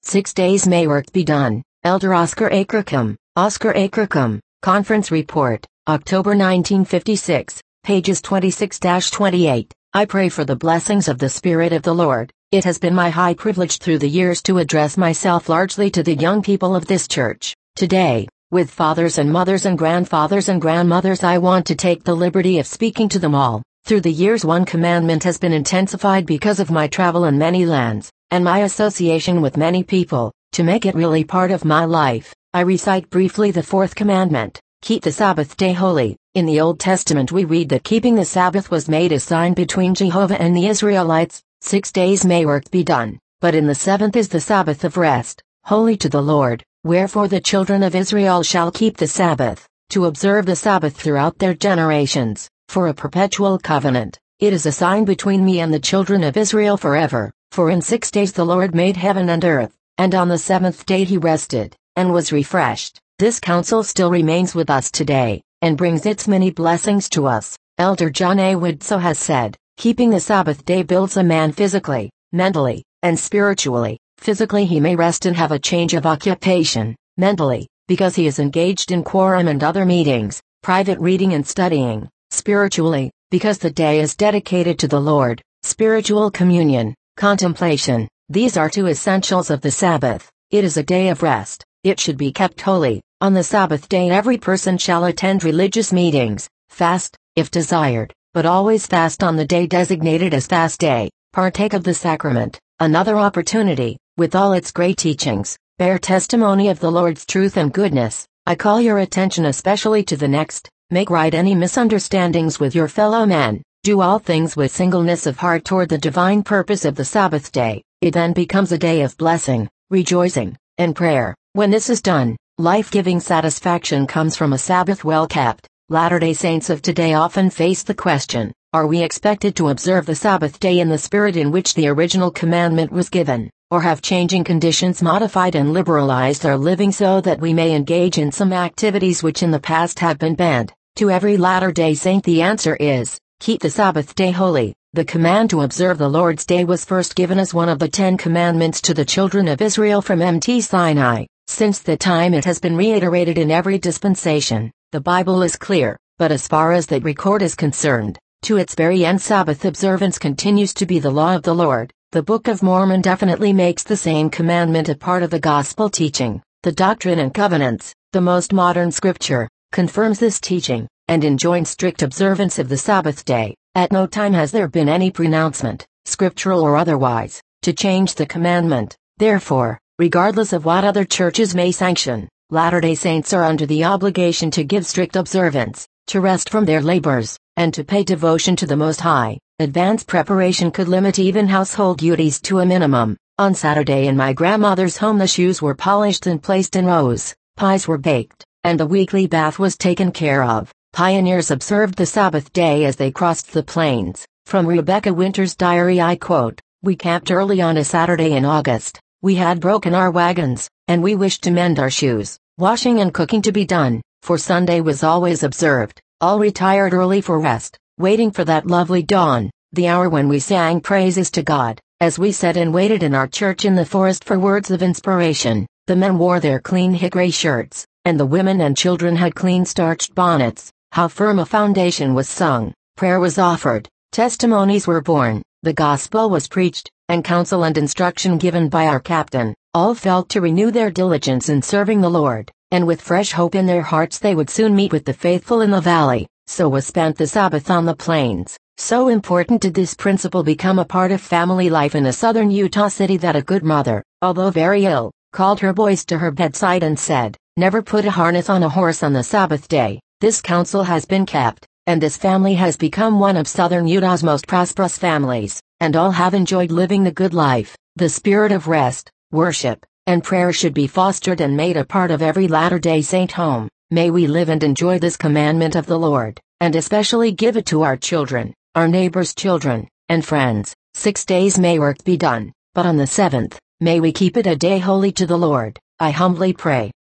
6 days may work be done. Elder Oscar Acrecum, Conference Report, October 1956, pages 26-28. I pray for the blessings of the Spirit of the Lord. It has been my high privilege through the years to address myself largely to the young people of this church. Today, with fathers and mothers and grandfathers and grandmothers, I want to take the liberty of speaking to them all. Through the years, one commandment has been intensified because of my travel in many lands, and my association with many people. To make it really part of my life, I recite briefly the fourth commandment: keep the Sabbath day holy. In the Old Testament we read that keeping the Sabbath was made a sign between Jehovah and the Israelites. 6 days may work be done, but in the seventh is the Sabbath of rest, holy to the Lord. Wherefore the children of Israel shall keep the Sabbath, to observe the Sabbath throughout their generations, for a perpetual covenant. It is a sign between me and the children of Israel forever. For in 6 days the Lord made heaven and earth, and on the seventh day he rested, and was refreshed. This counsel still remains with us today, and brings its many blessings to us. Elder John A. Woodso has said, keeping the Sabbath day builds a man physically, mentally, and spiritually. Physically he may rest and have a change of occupation. Mentally, because he is engaged in quorum and other meetings, private reading and studying. Spiritually, because the day is dedicated to the Lord, spiritual communion, contemplation. These are two essentials of the Sabbath. It is a day of rest. It should be kept holy. On the Sabbath day every person shall attend religious meetings, fast, if desired, but always fast on the day designated as fast day, partake of the sacrament, another opportunity, with all its great teachings, bear testimony of the Lord's truth and goodness. I call your attention especially to the next: make right any misunderstandings with your fellow men, do all things with singleness of heart toward the divine purpose of the Sabbath day. It then becomes a day of blessing, rejoicing, and prayer. When this is done, life-giving satisfaction comes from a Sabbath well kept. Latter-day Saints of today often face the question, are we expected to observe the Sabbath day in the spirit in which the original commandment was given, or have changing conditions modified and liberalized our living so that we may engage in some activities which in the past have been banned? To every Latter-day Saint the answer is, keep the Sabbath day holy. The command to observe the Lord's day was first given as one of the 10 commandments to the children of Israel from Mt. Sinai. Since that time it has been reiterated in every dispensation. The Bible is clear, but as far as that record is concerned, to its very end Sabbath observance continues to be the law of the Lord. The Book of Mormon definitely makes the same commandment a part of the gospel teaching. The Doctrine and Covenants, the most modern scripture, confirms this teaching, and enjoins strict observance of the Sabbath day. At no time has there been any pronouncement, scriptural or otherwise, to change the commandment. Therefore, regardless of what other churches may sanction, Latter-day Saints are under the obligation to give strict observance, to rest from their labors, and to pay devotion to the Most High. Advanced preparation could limit even household duties to a minimum. On Saturday in my grandmother's home the shoes were polished and placed in rows, pies were baked, and the weekly bath was taken care of. Pioneers observed the Sabbath day as they crossed the plains. From Rebecca Winter's diary I quote, "We camped early on a Saturday in August. We had broken our wagons, and we wished to mend our shoes. Washing and cooking to be done, for Sunday was always observed. All retired early for rest, waiting for that lovely dawn, the hour when we sang praises to God. As we sat and waited in our church in the forest for words of inspiration, the men wore their clean hickory shirts, and the women and children had clean starched bonnets. How firm a foundation was sung, prayer was offered, testimonies were borne, the gospel was preached, and counsel and instruction given by our captain. All felt to renew their diligence in serving the Lord, and with fresh hope in their hearts they would soon meet with the faithful in the valley. So was spent the Sabbath on the plains. So important did this principle become a part of family life in a southern Utah city that a good mother, although very ill, called her boys to her bedside and said, 'Never put a harness on a horse on the Sabbath day.' This counsel has been kept, and this family has become one of southern Utah's most prosperous families, and all have enjoyed living the good life. The spirit of rest, worship, and prayer should be fostered and made a part of every Latter-day Saint home. May we live and enjoy this commandment of the Lord, and especially give it to our children, our neighbors' children, and friends. 6 days may work be done, but on the seventh, may we keep it a day holy to the Lord. I humbly pray.